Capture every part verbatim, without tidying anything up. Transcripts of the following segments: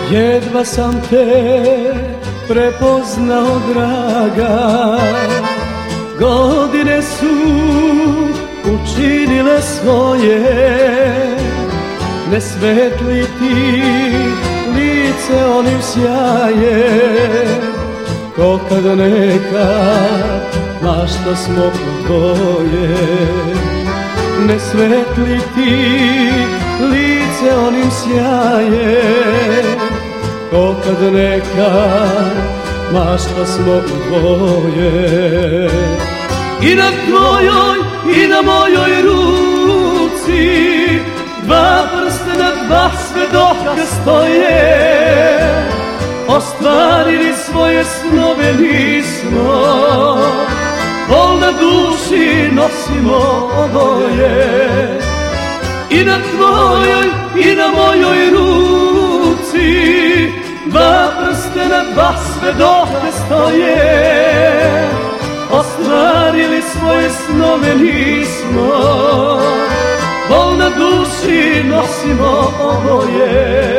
Jedva sam te prepoznao, draga, godine su učinile svoje, ne svetli ti lice onim sjajem, ko kad nekad mašta smo dvoje. Ne svetli ti lice onim sjajem, ko kad nekad mašta smo dvoje. I na tvojoj i na mojoj ruci dva prstena, dva svedoka stoje. Ostvarili svoje snove nismo, bol na duši nosimo oboje. I na tvojoj i na mojoj ruci dva prstena, dva svedoka stoje. Ostvarili svoje snove nismo, bol na duši nosimo oboje.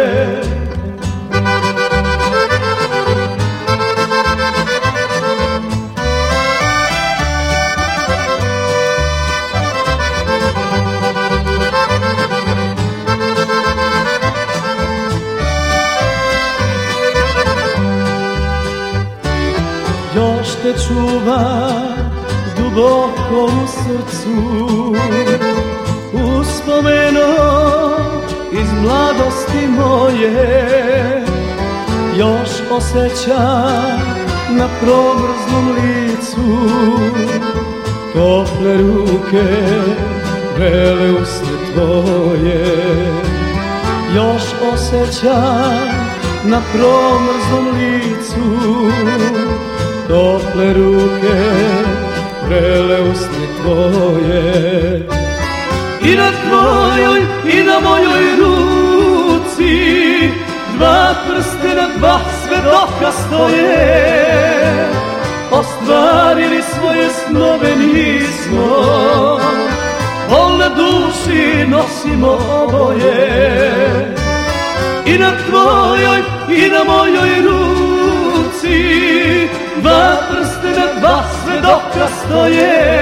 Još te čuva duboko u srcu uspomeno iz mladosti moje. Još osjećam na promrzlom licu tople ruke, vrele usne tvoje. Još osjećam na promrzlom licu tople ruke, vrele usne tvoje. I na tvojoj i na mojoj ruci dva prstena, dva svedoka stoje. Ostvarili svoje snove nismo, bol na duši nosimo oboje. I na tvojoj i na mojoj ruci dva prstena, dva svedoka stoje.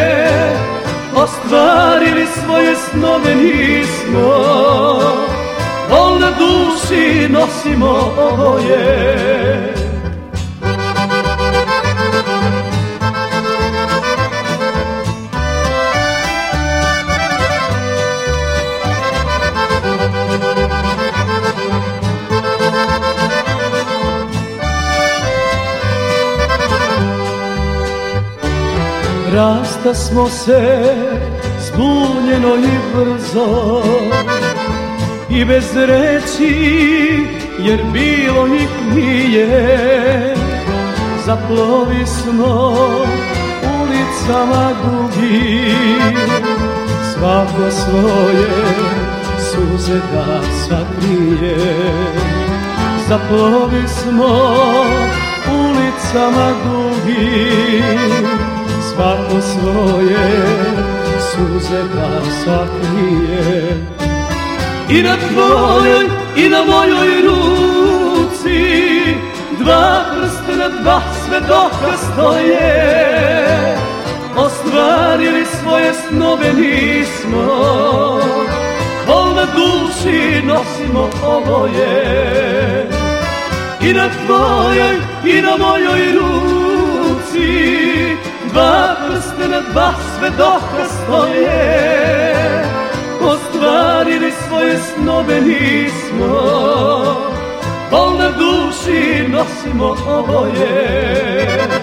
Ostvarili svoje snove nismo, bol na duši nosimo oboje. Rasta smo se zbunjeno i brzo i bez reči, jer bilo ih nije. Zaplovi smo ulicama dugim, svako svoje suze da sakrije. Zaplovi smo ulicama dugim, svako svoje suze da sakrije. I na tvojoj i na mojoj ruci dva prstena, dva svedoka stoje. Ostvarili svoje snove nismo, bol na duši nosimo oboje. I na tvojoj i na mojoj ruci dva prstena, dva svedoka stoje. Ostvarili svoje snove nismo, bol na duši nosimo oboje.